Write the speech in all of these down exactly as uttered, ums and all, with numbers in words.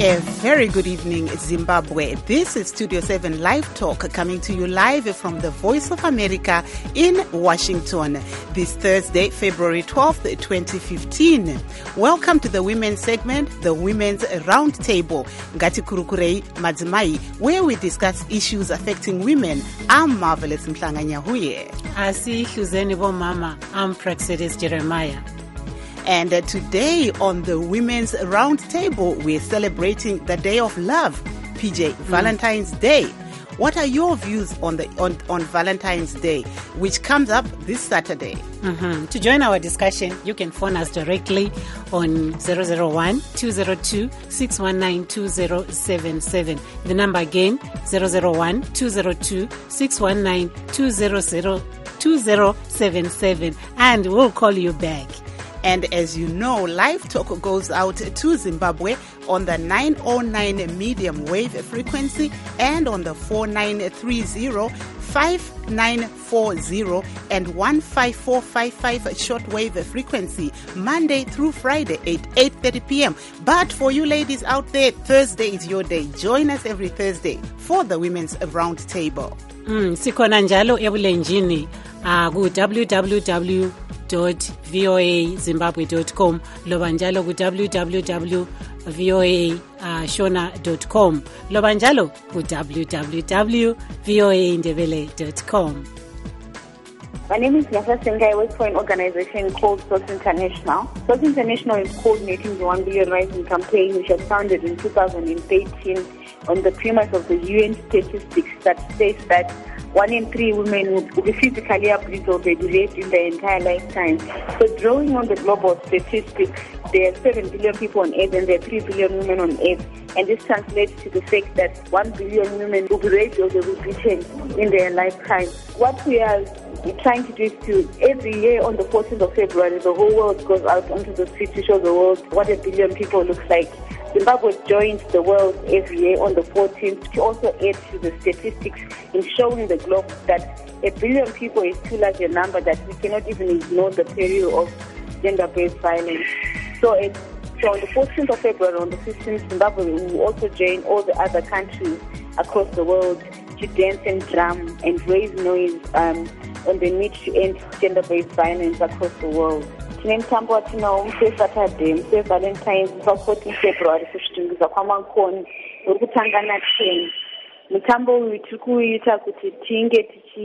A very good evening, Zimbabwe. This is Studio seven Live Talk coming to you live from the Voice of America in Washington this Thursday, February twelfth, twenty fifteen. Welcome to the women's segment, the Women's Roundtable, Ngati Kurukurei Madzimai, where we discuss issues affecting women. I'm Marvelous Mhlanga Nyahuye. Asi Hluzeni Bomama. I'm Praxedis Jeremiah. And uh, today on the Women's Roundtable, we're celebrating the Day of Love, P J, mm. Valentine's Day. What are your views on the on, on Valentine's Day, which comes up this Saturday? Mm-hmm. To join our discussion, you can phone us directly on zero zero one, two zero two, six one nine, two zero seven seven. The number again, zero zero one, two zero two, six one nine, two zero seven seven. And we'll call you back. And as you know, Live Talk goes out to Zimbabwe on the nine oh nine medium wave frequency and on the four nine three zero, five nine four zero and one five four five five shortwave frequency, Monday through Friday at eight thirty p.m. But for you ladies out there, Thursday is your day. Join us every Thursday for the Women's Roundtable. Mm, sikhona njalo ebulenjini uh, ku w w w dot v o a zimbabwe dot com loba njalo ku w w w dot v o a shona dot com loba njalo ku w w w dot v o a ndebele dot com. My name is Yasa Senga. I work for an organization called SOS International. SOS International is coordinating the one billion Rising campaign, which was founded in two thousand thirteen on the premise of the U N statistics that states that one in three women will be physically abused or be raped in their entire lifetime. So drawing on the global statistics, there are seven billion people on earth and there are three billion women on earth. And this translates to the fact that one billion women will be raped or they will be beaten in their lifetime. What we are trying to do is to, every year on the fourteenth of February, the whole world goes out onto the street to show the world what a billion people looks like. Zimbabwe joins the world every year on the fourteenth to also add to the statistics in showing the globe that a billion people is too large a number that we cannot even ignore the peril of gender-based violence. So, it, so on the fourteenth of February, on the fifteenth, Zimbabwe will also join all the other countries across the world to dance and drum and raise noise um, on the need to end gender-based violence across the world. Tine mutambo watinawo musi Saturday, musi Valentine's pa-fourteenth February kusvitungisa kwamankoni uri kutanga na ten. Mutambo uyu tiri kuita kuti tinge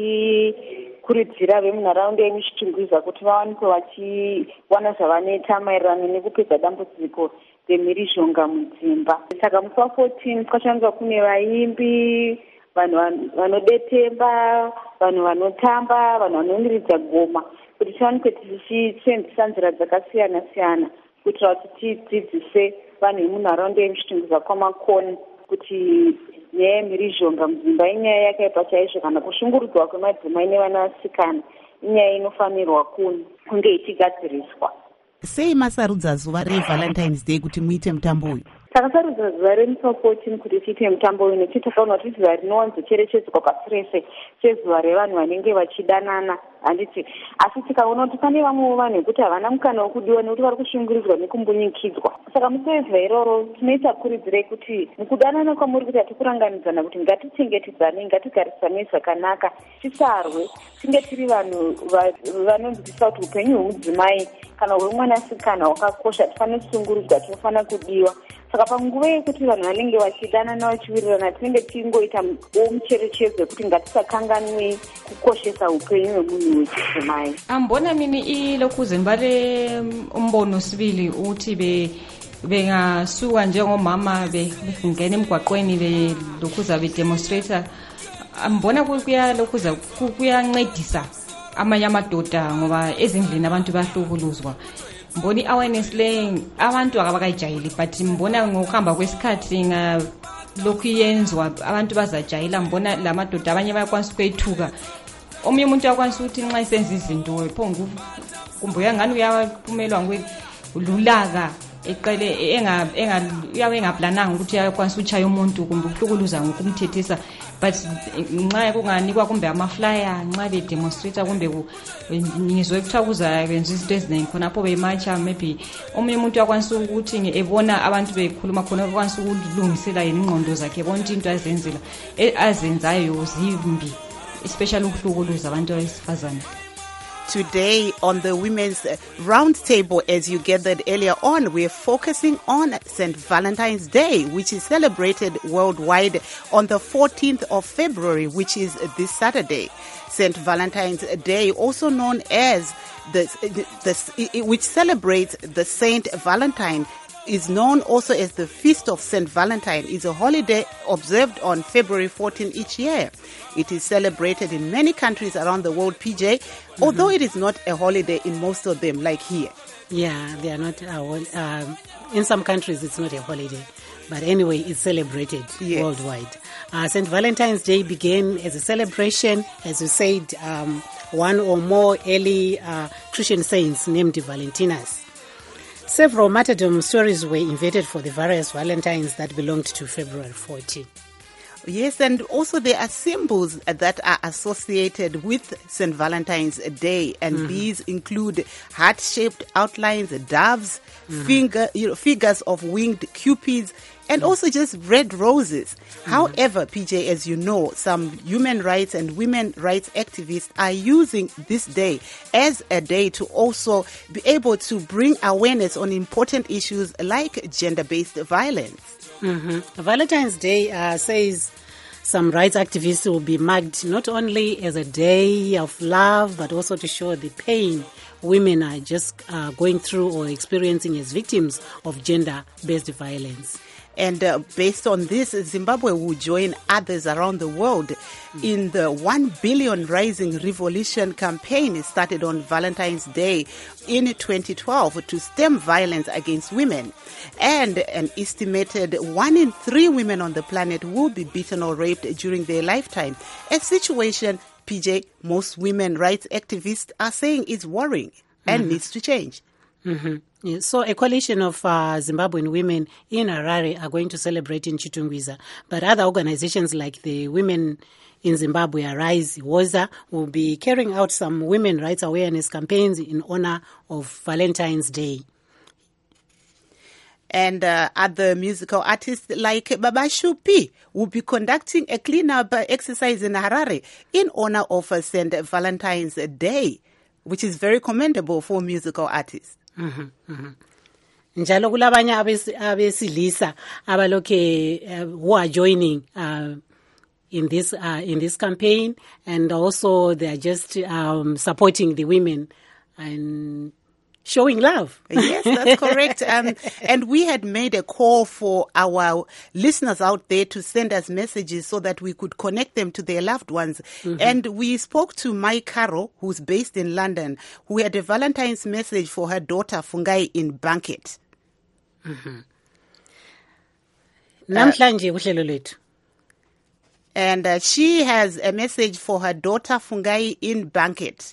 tichikurudzira vemunharaunda yemuchitungwiza kuti vawanikwe vachiwana zvavanoita maererano nekupedza dambudziko remhirizhonga mudzimba. Saka musi wa-fourteen kwachanzwa kune vaimbi, vanhu vanodetemba, vanhu vanotamba, vanhu vanoniridza goma, kuti tiwanikwe tichisenzesa nzira dzakasiyana siyana kuitira kuti tidzidzise vanhu vemunharaunda yemuchitungwiza kwamakoni kuti nyaya yemhirizhonga mudzimba inyaya yakaipa chaizvo, kana kushungurudzwa kwemadzimai nevanasikana inyaya inofanirwa kunge ichigadziriswa. Sei masarudza zuva reValentine's Day kuti muite mutambo uyu? Takasarudza zuva remusi wa-fourteen kuti tiite mutambo uyu nekuti takaona kuti zuva rinowanzocherechedzwa pasi rese sezuva revanhu vanenge vachidanana, handiti. Asi tikaona kuti pane vamwewo vanhu vekuti havana mukana wekudiwa nekuti vari kushungurudzwa nekumbunyikidzwa. Saka musi wezuva iroro tinoita kurudzirei kuti mukudanana kwamuri kuti hatikuranganidzana kuti ngatichengetedzane, ngatigarisane zvakanaka, tisarwe, tinge tiri vanhu vanonzwisisa kuti upenyu hwemudzimai kana hwemwanasikana hwakakosha, tifanire kushungurudzwa, tinofanira kudiwa. Saka panguva yekuti vanhu vanenge vachidanana vachiwirirana, tinenge tingoita mucherechedzo wekuti ngatisakanganwe kukoshesa upenyu hwemunhu wechidzimai. Ambona mini ilokhuze mbale umbono sibili uthi be bengasuka njengomama bengena emgwaqweni belokhuza bedemonstrator. Ambona kuya lokhuza kuyancedisa amanye amadoda ngoba ezindlini abantu bahlukuluzwa. Mboni awareness le abantu akabakayijayeli, but mbona ngokuhamba kwesikhathi nga lokhu yenzwa abantu bazajayela. Mbona lamadoda abanye bayakwanisa ukwethuka, omunye umuntu yakwanisa ukuthi nxa isenza izinto phongu kumbuya ngani uyaphumelwa ngululaka eqele enga enga uyabe engaplananga ukuthi uyakwanisa uchaya umuntu kumbe ukuhlukuluza ngokumthethisa but nxa kunganikwa kumbe amaflyer nxa bedemonstrate kumbe ngizwe kuthiwa kuza benza izinto eziningi khonapho beyimatsha maybe omunye umuntu uyakwanisa ukuthi ebona abantu bekhuluma khona ukwanisa ukulungisela yena ingqondo zakhe ebona ukuthi into azenzela azenzayo zimbi especially ukuhlukuluza abantu abesifazane. Today on the Women's Roundtable, as you gathered earlier on, we're focusing on Saint Valentine's Day, which is celebrated worldwide on the fourteenth of February, which is this Saturday. Saint Valentine's Day, also known as the, the which celebrates the Saint Valentine, is known also as the Feast of Saint Valentine, is a holiday observed on February fourteenth each year. It is celebrated in many countries around the world, P J, mm-hmm. although it is not a holiday in most of them, like here. Yeah, they are not. Uh, uh, in some countries, it's not a holiday. But anyway, it's celebrated yes. worldwide. Uh, Saint Valentine's Day began as a celebration, as you said, um, one or more early uh, Christian saints named Valentinus. Several martyrdom stories were invented for the various Valentines that belonged to February fourteenth. Yes, and also there are symbols that are associated with Saint Valentine's Day, and mm-hmm. these include heart-shaped outlines, doves, mm-hmm. finger, you know, figures of winged cupids, and mm-hmm. also just red roses. Mm-hmm. However, P J, as you know, some human rights and women rights activists are using this day as a day to also be able to bring awareness on important issues like gender-based violence. Mm-hmm. Valentine's Day uh, says some rights activists will be marked not only as a day of love, but also to show the pain women are just uh, going through or experiencing as victims of gender-based violence. And uh, based on this, Zimbabwe will join others around the world in the one billion Rising Revolution campaign started on Valentine's Day in twenty twelve to stem violence against women. And an estimated one in three women on the planet will be beaten or raped during their lifetime. A situation, P J, most women rights activists are saying is worrying and mm-hmm. needs to change. Mm-hmm. Yeah, so a coalition of uh, Zimbabwean women in Harare are going to celebrate in Chitungwiza, but other organizations like the Women in Zimbabwe Arise, WOZA, will be carrying out some women rights awareness campaigns in honor of Valentine's Day. And uh, other musical artists like Babashu P will be conducting a cleanup exercise in Harare in honor of uh, Saint Valentine's Day, which is very commendable for musical artists. Mhm, mhm. Njalo kulabanye abesilisa abalokhe who are joining uh, in this uh, in this campaign, and also they are just um, supporting the women and showing love. Yes, that's correct. Um, and we had made a call for our listeners out there to send us messages so that we could connect them to their loved ones. Mm-hmm. And we spoke to Mai Caro, who's based in London, who had a Valentine's message for her daughter Fungai in Banket. Mm-hmm. Namhlanje uhlelo lethu. And uh, she has a message for her daughter Fungai in Banket.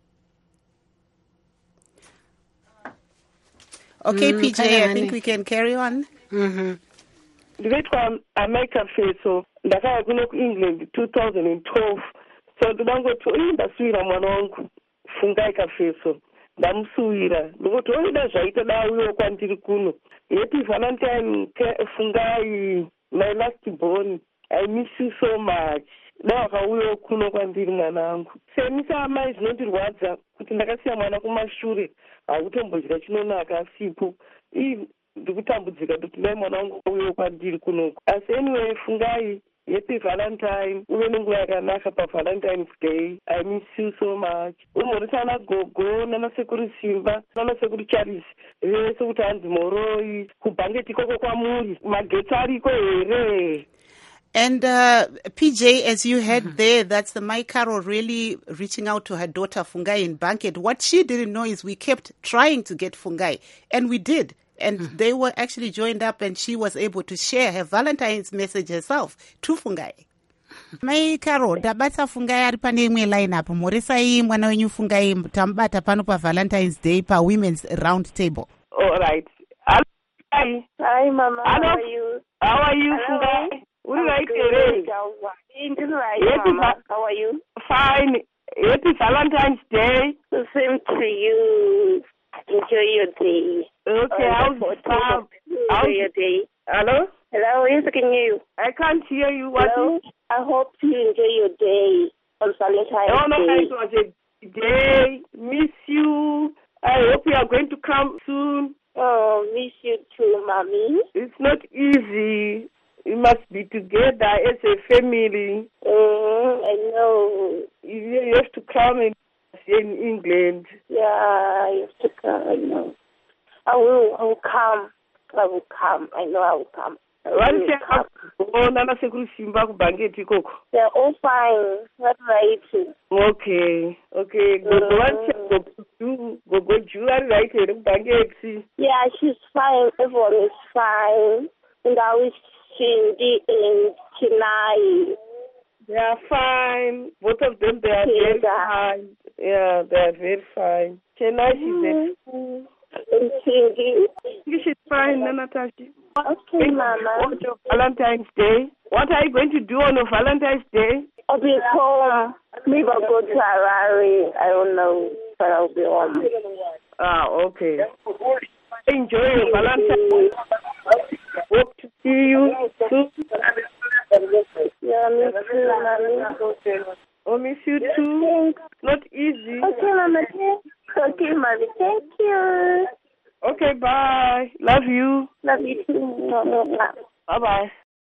Okay, Mm, P J, I Kayani. think we can carry on. Mhm. Ndivhetwa America feso ndakaya kuno kuEngland two thousand twelve so ndinangoti ii ndasuvira mwana wangu Fungai Kafeso ndamusuvira ndingoti oida zvaita dauyo kwandiri kuno happy Valentine Ke- Fungai, my last born, I miss you so much. Ndawakauya kuno kwandiri mwana wangu semisa amai zvinondirwadza kuti ndakasiya mwana kumashure hakutombodya chinonaka sipo ii ndikutambudzika kuti mai mwana wangu auye kwandiri kunoko asi anyway Fungai, happy Valentine, uve nenguva yakanaka paValentine's Day. I miss you so much. Umhorisana gogo nanasekuru Simba nanasekuru Charles vese kuti hanzi moroi kubhangeti ikoko kwamuri magetsi ariko here. And uh, P J, as you heard mm-hmm. there, that's the Mai Caro really reaching out to her daughter Fungai in Banket. What she didn't know is we kept trying to get Fungai, and we did. And mm-hmm. they were actually joined up, and she was able to share her Valentine's message herself to Fungai. Mai Caro, tabata Fungai ari pane imwe line up. Morisai mwana wenyu Fungai tambata pano pa Valentine's Day pa Women's Round Table. All right. Hi. Hi, Mama. Hello. How are you? How are you, Hello. Fungai? Uri right here. Happy Mama. How are you? Fine. Happy Valentine's Day. The same to you. Enjoy your day. Okay, Uh, how's that's the what- Enjoy your day. Hello? Hello, yes, I can hear you. I can't hear you. What? Hello? I hope you enjoy your day on Valentine's No, no, Day. it was a day. Miss you. I hope you are going to come soon. Oh, miss you too, Mommy. It's not easy. We must be together as a family. Mm, I know. You have to come in, in England. Yeah, I have to come. I know. I will. I will come. I will come. I know I will come. I will come. Vana nasekusimba kubhangeti ikoko. They're all fine. Not right. Okay, okay. Gogo Mm. vangu gogo Ju ari right here kubhangeti. Yeah, she's fine. Everyone is fine. And I wish Cindy and Chinai. They are fine. Both of them, they are very Yeah. fine. Yeah, they are very fine. Chennai, she's Mm. And Cindy. a, she's fine, Nanatashi. Okay, Mama. On your Valentine's Day. What are you going to do on your Valentine's Day? I'll be home. Maybe I'll go to Harare. I don't know, but I'll be home. Ah, okay. Enjoy your Valentine's Day. Hope to see you soon. Yeah, me too, Mommy. Oh, miss you too. Not easy. Okay, Mama. Okay, Mommy. Thank you. Okay, bye. Love you. Love you too. Bye-bye.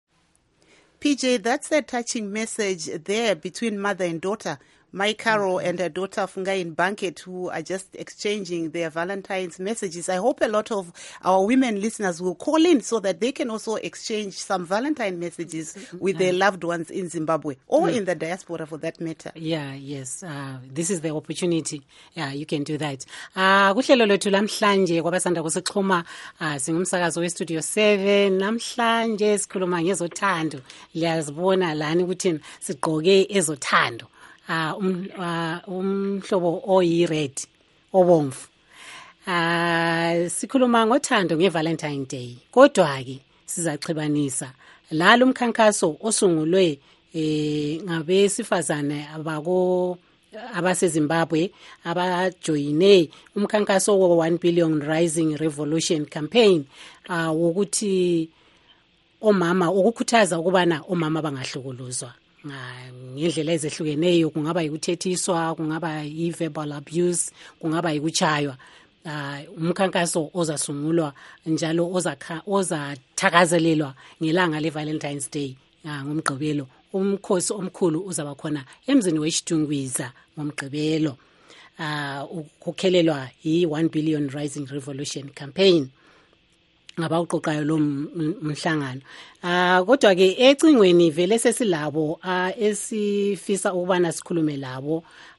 P J, that's a touching message there between mother and daughter. My Carol mm-hmm. and her daughter Fungai in Banket, who are just exchanging their Valentine's messages. I hope a lot of our women listeners will call in so that they can also exchange some Valentine messages mm-hmm. with their loved ones in Zimbabwe or mm. in the diaspora for that matter. Yeah, yes. Uh, this is the opportunity. Yeah, you can do that. Uh, kuhlelo lethu lamhlanje kwabasanda kusixhuma uh, singumsakazo we Studio seven namhlanje sikhuluma ngezothando. Liyazibona lani ukuthi sigqoke ezothando. Uh, um, uh, umhlobo oyi-red obomvu uh, sikhuluma ngothando nge-Valentine Day kodwa-ke sizaxhibanisa lalo umkhankaso osungulwe eh, ngabesifazane abako abasezimbabwe abajoyine umkhankaso wo one billion Rising Revolution campaign uh, wokuthi omama ukukhuthaza ukubana omama bangahlukuluzwa ngendlela ezehlukeneyo, kungaba yikuthethiswa, kungaba yi-verbal abuse, kungaba yikuchaywa. Uh, umkhankaso ozasungulwa njalo ozakha ozathakazelelwa ngelanga le-Valentine's Day uh, ngomgqibelo. Umkhosi omkhulu uzaba khona emzini weChitungwiza ngomgqibelo uh, ukukhelelwa yi-one billion Rising Revolution campaign ngabawuqoqayo lo mhlangano. Ah kodwa ke ecingweni vele sesilabo esifisa ukubana sikhulume labo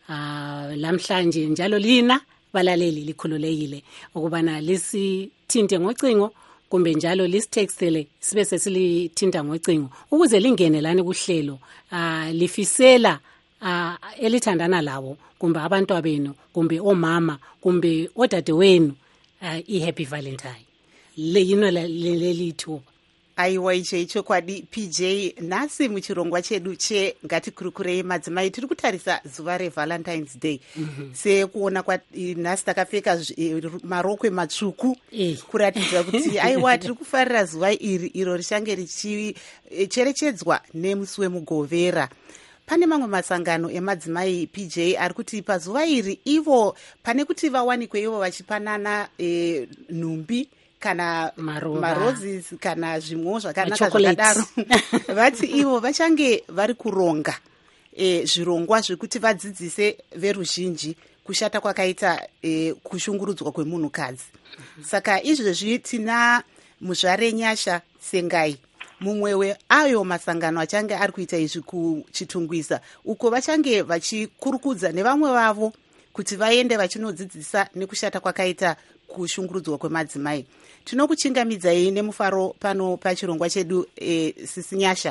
ah lamhlanje njalo lina balaleli likhululekile ukubana lisithinte ngocingo kumbe njalo lisitextele sibe sesilithinta ngocingo ukuze lingene lani kuhlelo ah lifisela ah elithandana labo kumbe abantu abenu kumbe omama kumbe odadewenu i-happy Valentine. Le yino lelithuba aiwa icho icho kwadi P J. Nasi muchirongwa chedu che ngatikurukurei madzimai tiri kutarisa zuva reValentine's Day. Mm-hmm. Sekuona kwa nasi takapfeka marokwe matsvuku eh. kuratidza kuti aiwa tiri kufarira zuva iri iro richange richicherechedzwa nemusi wemugovera. Pane mamwe masangano emadzimai P J ari kuti pazuva iri ivo pane kuti vawanikwe ivo vachipanana e, nhumbi kana maroses kana zvimwe zvakanaka zvakadaro vati ivo vachange vari kuronga e, zvirongwa zvekuti vadzidzise veruzhinji kushata kwakaita e, kushungurudzwa kwemunhukadzi. Saka izvezvi tina muzvare Nyasha Sengai, mumwe weayo masangano achange ari kuita izvi kuChitungwiza, uko vachange vachikurukudza nevamwe vavo kuti vaende vachinodzidzisa nekushata kwakaita kushungurudzwa kwemadzimai. Tinokuchingamidzai nemufaro pano pachirongwa chedu e, Sisi Nyasha.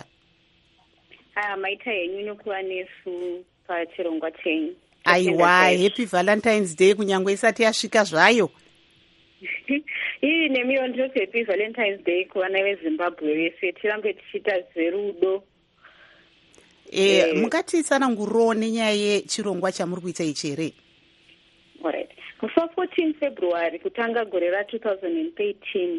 Ah, maita yenyu nokuva nesu pachirongwa chenyu. Aiwa, happy Valentine's Day kunyangwe isati yasvika zvayo. iyi nemiwo ndinoti happy Valentine's Day kuvana veZimbabwe vese, tirambe tichiita zverudo. Eh, mungatisanangurirawo nenyaya yechirongwa chamuri kuita ichi here? Alright. Musi wa14 February kutanga gore ra two thousand thirteen,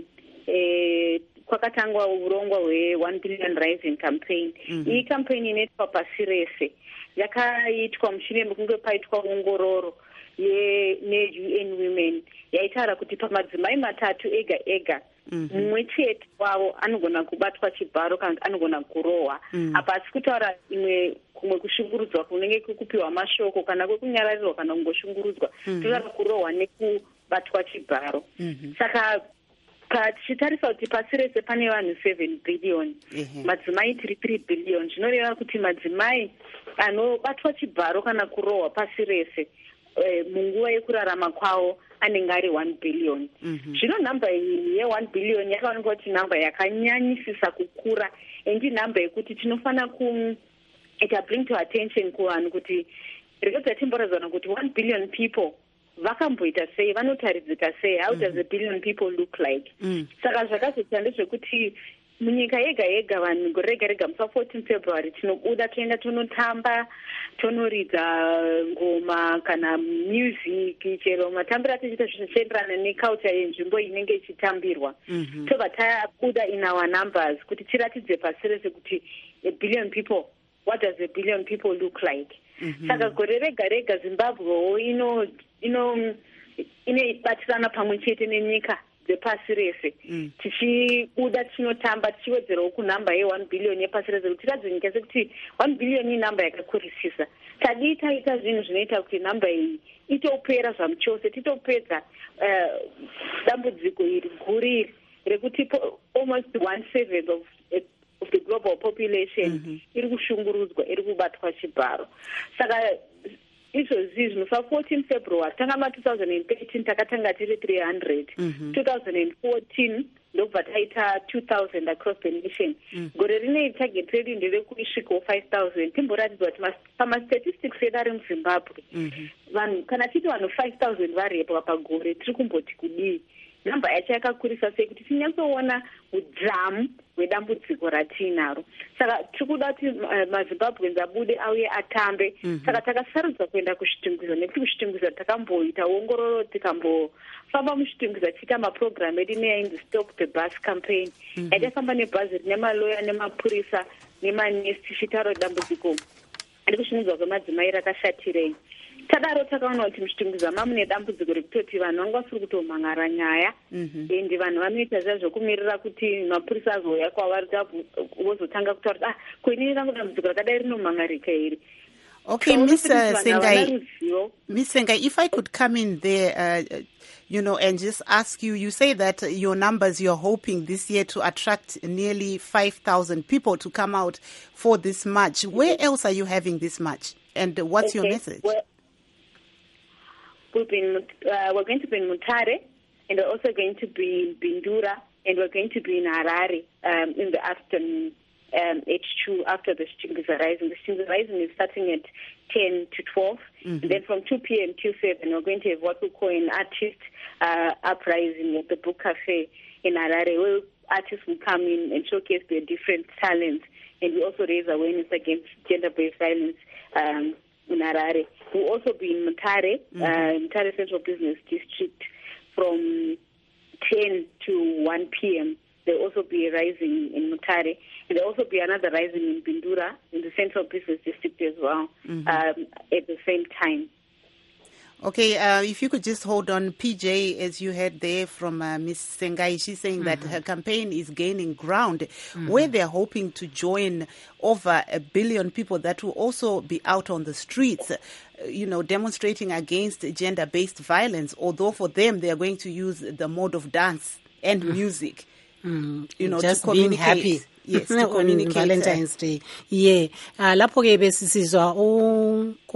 eh kwakatangwa urongwa hwe one billion rising campaign. Mm-hmm. Iyi campaign inoitwa pasi rese. Yakaitwa mushure mekunge paitwa ongororo ye ne-U N Women yaitaura kuti pamadzimai matatu ega ega mumwe chete wavo anogona kubatwa chibharo kana anogona kurohwa. Apa asi kutaura imwe kumwe kushungurudzwa kunenge kukupiwa mashoko kana kwekunyararirwa kana kungoshungurudzwa, totaura kurohwa nekubatwa chibharo. Saka tichitarisa kuti pasi rese pane vanhu seven billion, madzimai tiri three billion, zvinoreva kuti madzimai anobatwa chibharo kana kurohwa pasi rese munguva yekurarama kwavo anenge ari one billion. Zvino nhamba iyi ye-one billion yakaonekwa kuti nhamba yakanyanyisisa kukura, endi nhamba yekuti tinofana kuita bring to attention kuvanhu kuti rekodza timboradzana kuti one billion people vakamboita sei, vanotaridzika sei, how does a billion people look like. Saka zvakazoita ndezvekuti munyika yega yega vanhu gore rega rega musi wa14 February tinobuda toenda tonotamba, tonoridza ngoma kana music, chero matambiro atichita zvichienderana neculture yenzvimbo inenge ichitambirwa. Tobva tabuda in our numbers kuti tiratidze pasi rese kuti a billion people, what does a billion people look like. Saka gore rega rega Zimbabwe ino ino inobatirana pamwe chete nenyika dzepasi rese tichibuda tinotamba tichiwedzerawo kunhamba ye-one billion yepasi rese kuti tiradze nyika sekuti one billion inhamba yakakurisisa. Tadii taita zvinhu zvinoita kuti nhamba iyi itopera zvamuchose, titopedza dambudziko iri guru iri rekuti almost one seventh of of the global population iri kushungurudzwa, iri kubatwa chibharo. Saka izvozvi musi wa14 February tanga two thousand thirteen takatanga tiri three hundred, two thousand fourteen ndobva taita two thousand across the nation. Gore rine target redu nderekusvikawo five thousand. Timboratidza kuti pamastatistics edu ari muZimbabwe vanhu kana titi vanhu five thousand varepwa pagore tiri kumboti kudii. Nhamba yacho yakakurisa sei kuti tinyatsoona udzamu hwedambudziko ratinaro. Saka tiri kuda kuti maZimbabweans abude auye atambe. Saka takasarudza kuenda kuzvitingwizo nekuti kuzvitingwizo takamboita ongororo, tikambofamba muzvitingwizo tichiita maprogram edu neyainzi Stop the Bus campaign. Yaitafamba nebhazi rine maloya nemapurisa nemanesi tichitaura dambudziko ari kushungurudzwa kwemadzimai rakashatirei. Tadaro takaona kuti muchitingwizo mamune dambudziko rekutoti vanhu vanga vasiri kutomhangara nyaya, endi vanhu vanoita zviya zvokumirira kuti mapurisa azouya kwavari vozotanga kutaura kuti ah kweni rangu dambudziko rakadai rinomhangarika here. Okay, Miss Sengai, Miss Sengai, if I could come in there, uh, you know, and just ask you, you say that your numbers, you're hoping this year to attract nearly five thousand people to come out for this march. Where else are you having this march? And what's okay. your message? Well, we've been, uh, we're going to be in Mutare, and we're also going to be in Bindura, and we're going to be in Harare um, in the afternoon. Um, H two after the Shtingiza Rising. The Shtingiza Rising is starting at ten to twelve. Mm-hmm. And then from two p.m. till seven, we're going to have what we call an artist uh, uprising at the Book Cafe in Harare, where artists will come in and showcase their different talents. And we also raise awareness against gender-based violence um, in Harare. We'll also be in Mutare, mm-hmm. uh, Mutare Central Business District, from ten to one p.m. There'll also be a rising in Mutare, and there'll also be another rising in Bindura, in the Central Business District as well, mm-hmm. um, at the same time. Okay, uh, if you could just hold on, P J, as you heard there from uh, Miz Sengai, she's saying mm-hmm. that her campaign is gaining ground, mm-hmm. where they're hoping to join over a billion people that will also be out on the streets, uh, you know, demonstrating against gender-based violence, although for them they are going to use the mode of dance and mm-hmm. music. Mm, you know, just to being happy. Yes, to communicate. Valentine's Day. Yeah. Uh, lapho ke besisizwa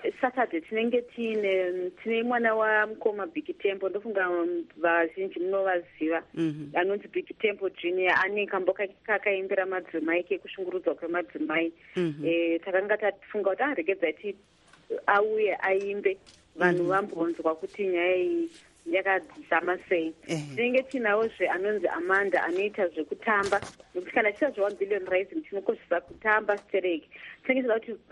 Saturday tinenge tine tine mwana wamukoma Big Tempo ndofunga vazhinji munovaziva anonzi Big Tempo Junior ane kambo kakaimbira madzimai kekushungurudzwa kwemadzimai. Takanga tafunga kuti aregedza ti auye aimbe vanhu vambonzwa kuti nyaya iyi yakadzama sei. Tinenge tinawozve anonzi Amanda anoita zvekutamba nokuti kana chiita zve one billion rising tinokoshesa kutamba stereki. Tinenge tida kuti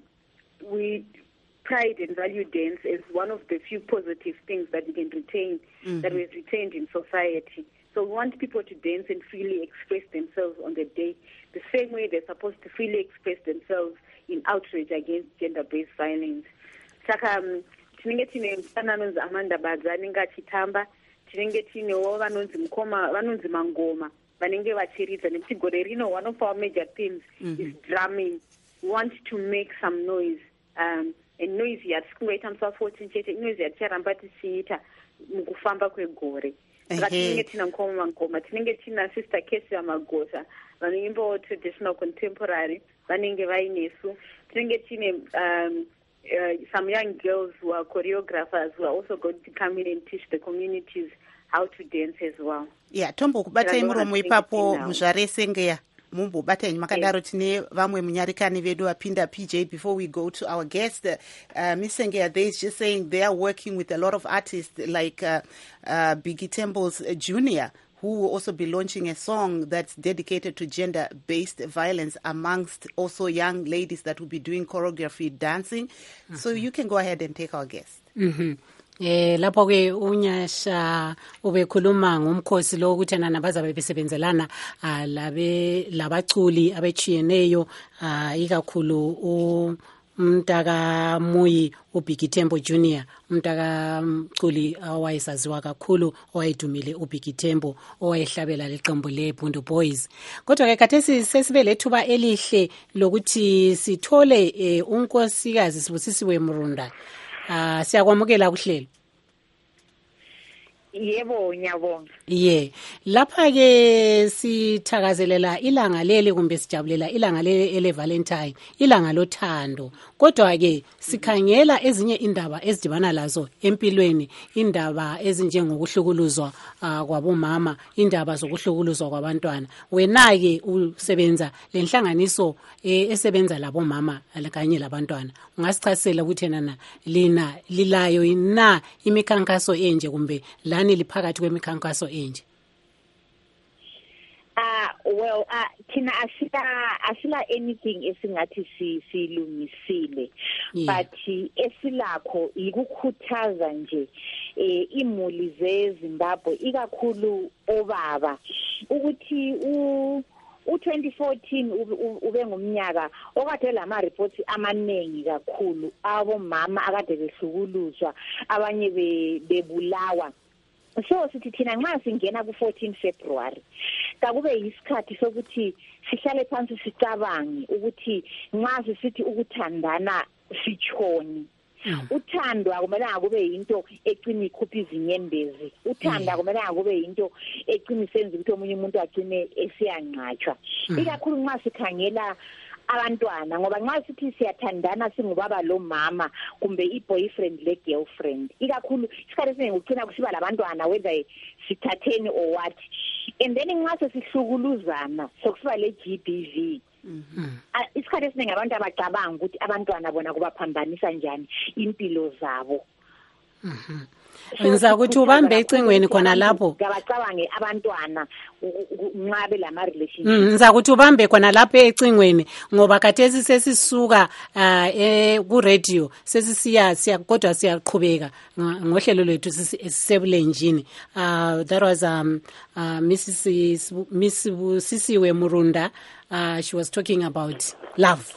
we pride and value dance as one of the few positive things that we can retain, mm-hmm. that we've retained in society. So we want people to dance and freely express themselves on the day, the same way they're supposed to freely express themselves in outrage against gender-based violence. Saka tinenge tine mfana anonzi Amanda Badza anenge achitamba, tinenge tinewo vanonzi mukoma vanonzi Mangoma vanenge vachiridza nekuti gore rino one of our major themes mm-hmm. is drumming. We want to make some noise. Um, and noise yatisingoita musi fourteen chete noise yaticharamba tichiita mukufamba kwegore. Saka tinenge tina mukoma Mangoma, tinenge tina Sister Kesia Magosa vanoimbawo traditional contemporary vanenge vainesu. Tinenge tine um, uh, some young girls who are choreographers who are also going to come in and teach the communities how to dance as well. Yeah, Tombo kubatai muromo ipapo muzvarese ngeya. Mumbo batai makadaro tine vamwe munyarikani vedu apinda P J. Before we go to our guest, uh, Miss Sengea, they is just saying they are working with a lot of artists like uh, uh, Biggie Temples Junior, who will also be launching a song that's dedicated to gender-based violence amongst also young ladies that will be doing choreography dancing. Mm-hmm. So you can go ahead and take our guest. Mm-hmm. Eh lapho ke unyasha ubekhuluma ngomkhosi lo ukuthi nana bazabe besebenzelana labe labaculi abechiyeneyo ikakhulu umntaka Muyi uBiggie Tempo Junior umntaka mculi owayesaziwa kakhulu owayedumile uBiggie Tempo owayehlabela leqembu leBundu Boys. Kodwa ke khathesi sesibe lethuba elihle lokuthi sithole unkosikazi Sibusisiwe Murunda. Ah siyakwamukela kuhlelo. Yebo nyabonga. Yeah. Lapha ke sithakazelela ilanga leli kumbe sijabulela ilanga leli ele Valentine, ilanga lothando. Kodwa ke sikhangela ezinye indaba ezidibana lazo empilweni, indaba ezinjengokuhlukuluzwa uh, kwabomama, indaba zokuhlukuluzwa kwabantwana. Wena ke usebenza lenhlanganiso eh, esebenza labomama kanye labantwana. Ungasichasela ukuthi nana lina lilayo ina imikhankaso enje kumbe la liphakathi kwemikhankaso enje? Uh well uh thina asila asila anything esingathi silungisile, but esilakho ikukhuthaza nje eh imuli zeZimbabwe ikakhulu obaba ukuthi u u twenty fourteen ube ngumnyaka okade lama reports amanengi kakhulu abomama akade behlukuluzwa abanye bebulawa. So sithi thina nxa singena ku fourteen February kakube yisikhathi sokuthi sihlale phansi sicabange ukuthi nxa sisithi ukuthandana sichoni. Uthando akumelanga kube yinto eqini ikhupha izinyembezi. Uthando akumelanga kube yinto eqini senza ukuthi omunye umuntu agcine esiyanqatshwa. Ikakhulu nxa sikhangela abantwana ngoba nxa sithi siyathandana singubaba lo mama kumbe i-boyfriend le girlfriend ikakhulu isikhathi esinenge ugcina kusiba labantwana whether sithatheni or what, and then nxa sesihlukuluzana sokusiba le G B V. Mhm. Isikhathi esinenge abantu abacabanga ukuthi abantwana bona kubaphambanisa njani impilo zabo. Mhm. Wenza ukuthi ubambe ecingweni khona lapho. Ngabacabange abantwana nqabe lama relationship. Wenza ukuthi ubambe khona lapho ecingweni ngoba khathesi sesisuka eh ku radio sesisiya siya kodwa siyaqhubeka ngohlelo lwethu sisebulenjini. Uh that was um uh, Missus Miss Sisiwe Murunda. Uh, she was talking about love.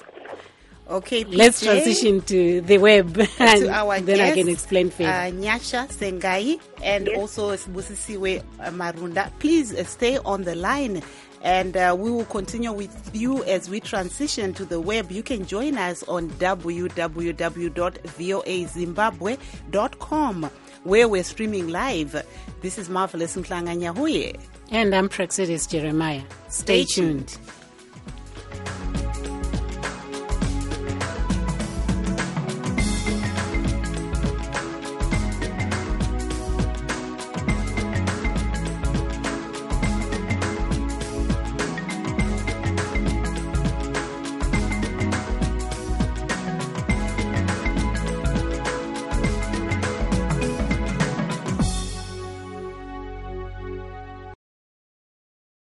Okay, P J, let's transition to the web and to our then guest, I can explain further. Uh, Nyasha Sengai and yes. also Sibusisiwe Marunda. Please uh, stay on the line and uh, we will continue with you as we transition to the web. You can join us on w w w dot voa zimbabwe dot com where we're streaming live. This is Marvelous Mhlanga Nyahuye. And I'm Praxidis Jeremiah. Stay, Stay tuned. tuned.